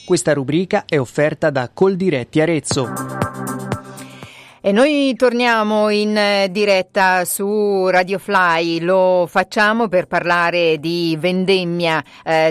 Questa rubrica è offerta da Coldiretti Arezzo. E noi torniamo in diretta su Radio Fly, lo facciamo per parlare di vendemmia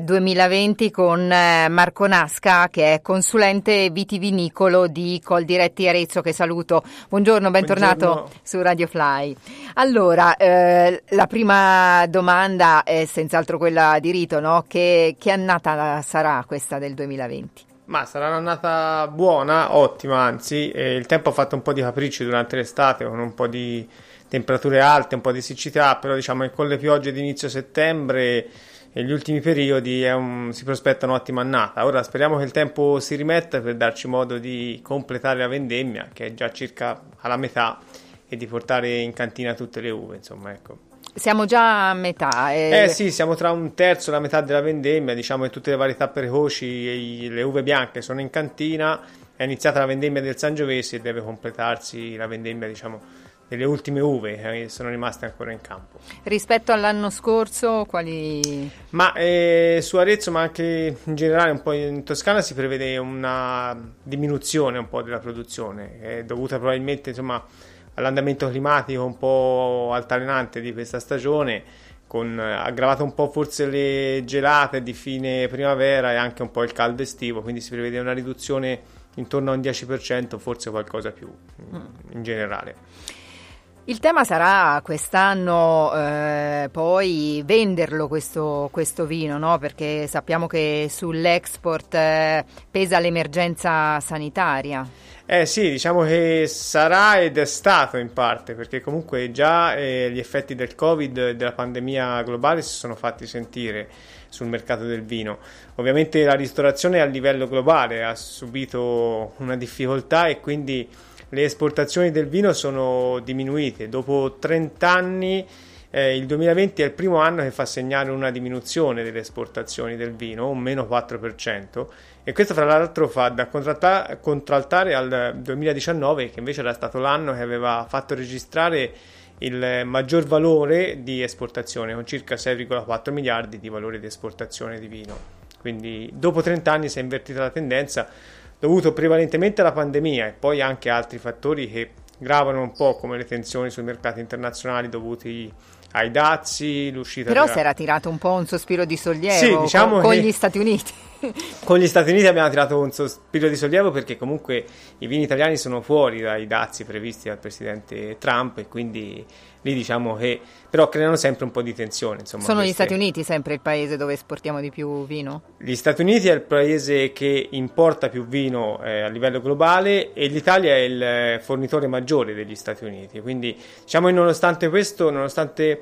2020 con Marco Nasca, che è consulente vitivinicolo di Coldiretti Arezzo, che saluto. Buongiorno, bentornato. Buongiorno. Su Radio Fly. Allora, la prima domanda è senz'altro quella di rito, no? Che annata sarà questa del 2020? Ma sarà un'annata buona, ottima anzi, il tempo ha fatto un po' di capricci durante l'estate con un po' di temperature alte, un po' di siccità, però diciamo che con le piogge di inizio settembre e gli ultimi periodi si prospetta un'ottima annata. Ora speriamo che il tempo si rimetta per darci modo di completare la vendemmia, che è già circa alla metà, e di portare in cantina tutte le uve, insomma, ecco. Siamo già a metà. Sì, siamo tra un terzo e la metà della vendemmia, diciamo che tutte le varietà precoci e le uve bianche sono in cantina, è iniziata la vendemmia del Sangiovese e deve completarsi la vendemmia, diciamo, delle ultime uve che sono rimaste ancora in campo. Rispetto all'anno scorso, quali? Ma su Arezzo, ma anche in generale un po' in Toscana, si prevede una diminuzione un po' della produzione, è dovuta probabilmente, insomma, all'andamento climatico un po' altalenante di questa stagione, aggravato un po' forse le gelate di fine primavera e anche un po' il caldo estivo, quindi si prevede una riduzione intorno a un 10%, forse qualcosa più in generale. Il tema sarà quest'anno poi venderlo questo vino, no? Perché sappiamo che sull'export pesa l'emergenza sanitaria. Sì, diciamo che sarà ed è stato in parte, perché comunque già gli effetti del Covid e della pandemia globale si sono fatti sentire sul mercato del vino. Ovviamente la ristorazione a livello globale ha subito una difficoltà e quindi le esportazioni del vino sono diminuite. Dopo 30 anni il 2020 è il primo anno che fa segnare una diminuzione delle esportazioni del vino, un meno 4%, e questo tra l'altro fa da contraltare al 2019, che invece era stato l'anno che aveva fatto registrare il maggior valore di esportazione, con circa 6,4 miliardi di valore di esportazione di vino. Quindi dopo 30 anni si è invertita la tendenza, dovuto prevalentemente alla pandemia e poi anche altri fattori che gravano un po', come le tensioni sui mercati internazionali dovuti ai dazi, l'uscita. Però si era tirato un po' un sospiro di sollievo, sì, diciamo con gli Stati Uniti. Con gli Stati Uniti abbiamo tirato un sospiro di sollievo, perché comunque i vini italiani sono fuori dai dazi previsti dal presidente Trump, e quindi lì diciamo che però creano sempre un po' di tensione, insomma. Sono gli Stati Uniti sempre il paese dove esportiamo di più vino? Gli Stati Uniti è il paese che importa più vino a livello globale, e l'Italia è il fornitore maggiore degli Stati Uniti, quindi diciamo che nonostante questo, nonostante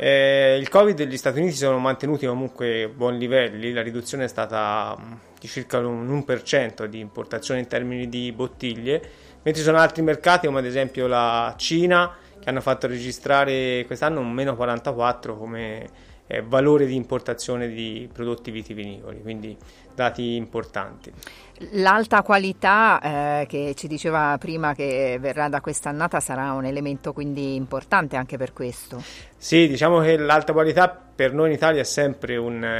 il Covid, gli Stati Uniti sono mantenuti comunque buoni livelli. La riduzione è stata di circa un 1% di importazione in termini di bottiglie, mentre ci sono altri mercati come ad esempio la Cina, che hanno fatto registrare quest'anno un meno 44 come valore di importazione di prodotti vitivinicoli, quindi dati importanti. L'alta qualità che ci diceva prima che verrà da quest'annata sarà un elemento quindi importante anche per questo. Sì, diciamo che l'alta qualità per noi in Italia è sempre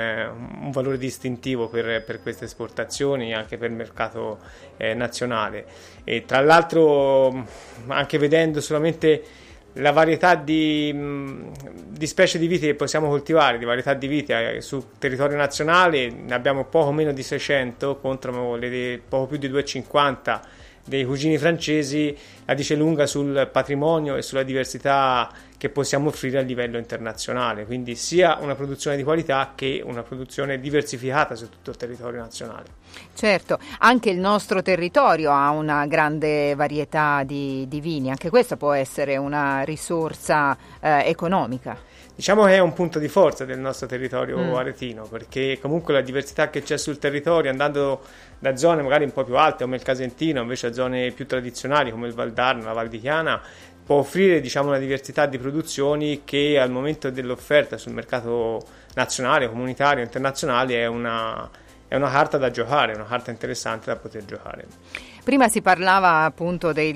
un valore distintivo per queste esportazioni, anche per il mercato nazionale, e tra l'altro anche vedendo solamente la varietà di specie di viti che possiamo coltivare, di varietà di viti sul territorio nazionale, ne abbiamo poco meno di 600 contro le poco più di 250 dei cugini francesi. La dice lunga sul patrimonio e sulla diversità che possiamo offrire a livello internazionale, quindi sia una produzione di qualità che una produzione diversificata su tutto il territorio nazionale. Certo, anche il nostro territorio ha una grande varietà di vini, anche questa può essere una risorsa economica. Diciamo che è un punto di forza del nostro territorio aretino, perché comunque la diversità che c'è sul territorio, andando da zone magari un po' più alte come il Casentino invece a zone più tradizionali come il Valdarno, la Val di Chiana, può offrire diciamo una diversità di produzioni che al momento dell'offerta sul mercato nazionale, comunitario, internazionale è una carta da giocare, una carta interessante da poter giocare. Prima si parlava appunto dei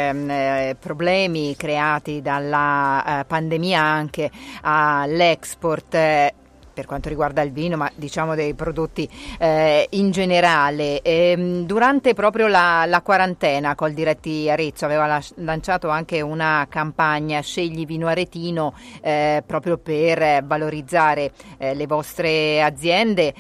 problemi creati dalla pandemia anche all'export. per quanto riguarda il vino, ma diciamo dei prodotti in generale. Durante proprio la quarantena Coldiretti Arezzo aveva lanciato anche una campagna Scegli Vino Aretino, proprio per valorizzare le vostre aziende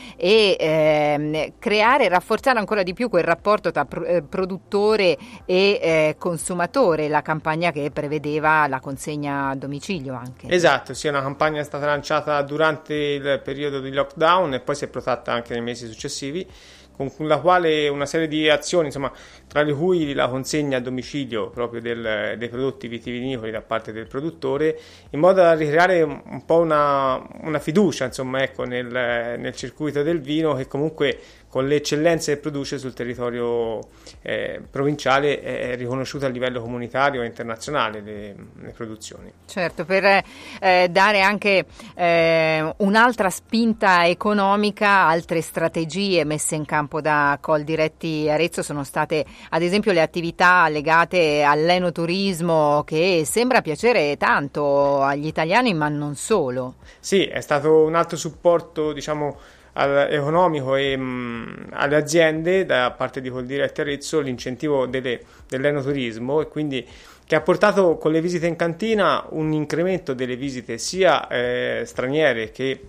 e rafforzare ancora di più quel rapporto tra produttore e consumatore, la campagna che prevedeva la consegna a domicilio anche. Esatto, sì, una campagna è stata lanciata durante il periodo di lockdown e poi si è protratta anche nei mesi successivi, con la quale una serie di azioni, insomma, tra le cui la consegna a domicilio proprio dei prodotti vitivinicoli da parte del produttore, in modo da ricreare un po' una fiducia, insomma, ecco, nel circuito del vino, che comunque con le eccellenze che produce sul territorio provinciale è riconosciuta a livello comunitario e internazionale le produzioni. Certo, per dare anche un'altra spinta economica, altre strategie messe in campo da Coldiretti Arezzo sono state ad esempio le attività legate all'enoturismo, che sembra piacere tanto agli italiani, ma non solo. Sì, è stato un altro supporto, diciamo, economico e alle aziende da parte di Coldiretti Arezzo, l'incentivo dell'enoturismo, e quindi che ha portato con le visite in cantina un incremento delle visite sia straniere che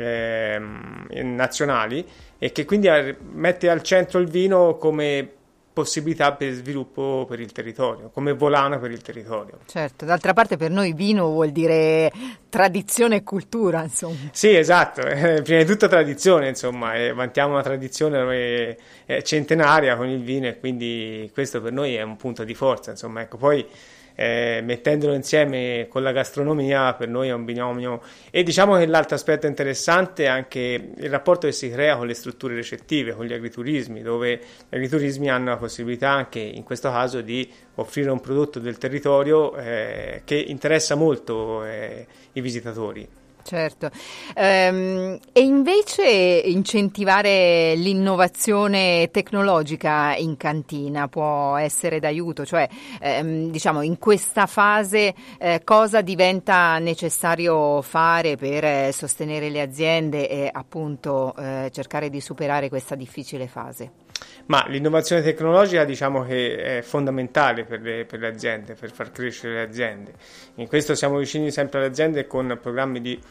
nazionali, e che quindi mette al centro il vino come possibilità per sviluppo per il territorio, come volana per il territorio. Certo, d'altra parte per noi vino vuol dire tradizione e cultura, insomma. Sì, esatto, prima di tutto tradizione, insomma, vantiamo una tradizione centenaria con il vino, e quindi questo per noi è un punto di forza, insomma, ecco, poi mettendolo insieme con la gastronomia per noi è un binomio. E diciamo che l'altro aspetto interessante è anche il rapporto che si crea con le strutture ricettive, con gli agriturismi, dove gli agriturismi hanno la possibilità anche in questo caso di offrire un prodotto del territorio che interessa molto i visitatori. Certo, e invece incentivare l'innovazione tecnologica in cantina può essere d'aiuto, cioè diciamo in questa fase cosa diventa necessario fare per sostenere le aziende e appunto cercare di superare questa difficile fase? Ma l'innovazione tecnologica diciamo che è fondamentale per le aziende, per far crescere le aziende. In questo siamo vicini sempre alle aziende con programmi di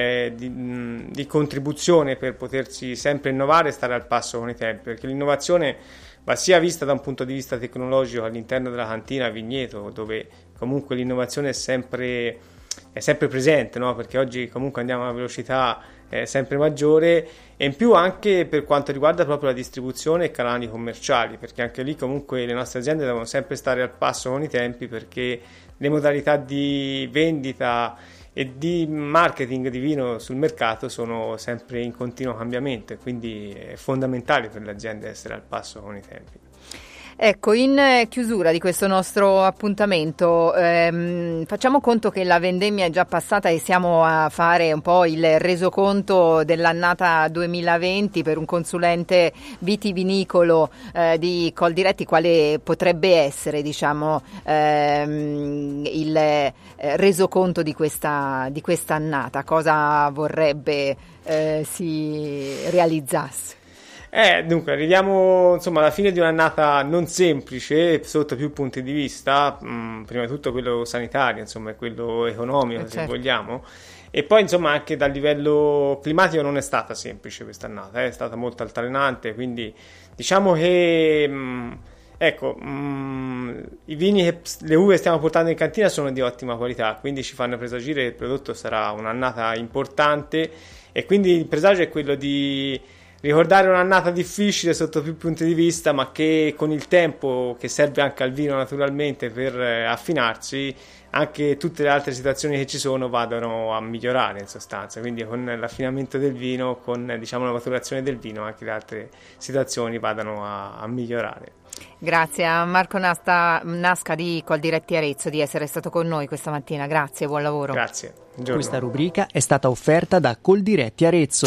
contribuzione per potersi sempre innovare e stare al passo con i tempi, perché l'innovazione va sia vista da un punto di vista tecnologico all'interno della cantina Vigneto, dove comunque l'innovazione è sempre presente, no? Perché oggi comunque andiamo a una velocità sempre maggiore, e in più anche per quanto riguarda proprio la distribuzione e canali commerciali, perché anche lì comunque le nostre aziende devono sempre stare al passo con i tempi, perché le modalità di vendita e di marketing di vino sul mercato sono sempre in continuo cambiamento, e quindi è fondamentale per le aziende essere al passo con i tempi. Ecco, in chiusura di questo nostro appuntamento facciamo conto che la vendemmia è già passata e siamo a fare un po' il resoconto dell'annata 2020 per un consulente vitivinicolo di Coldiretti. Quale potrebbe essere, diciamo, il resoconto di questa annata? Cosa vorrebbe si realizzasse? Dunque, arriviamo insomma alla fine di un'annata non semplice sotto più punti di vista, prima di tutto quello sanitario, insomma, e quello economico, se vogliamo, e poi insomma anche dal livello climatico non è stata semplice questa annata, è stata molto altalenante, quindi diciamo che i vini le uve che stiamo portando in cantina sono di ottima qualità, quindi ci fanno presagire che il prodotto sarà un'annata importante, e quindi il presagio è quello di ricordare un'annata difficile sotto più punti di vista, ma che con il tempo, che serve anche al vino naturalmente per affinarsi, anche tutte le altre situazioni che ci sono vadano a migliorare in sostanza. Quindi con l'affinamento del vino, con diciamo la maturazione del vino, anche le altre situazioni vadano a migliorare. Grazie a Marco Nasca di Coldiretti Arezzo di essere stato con noi questa mattina. Grazie, buon lavoro. Grazie. Questa rubrica è stata offerta da Coldiretti Arezzo.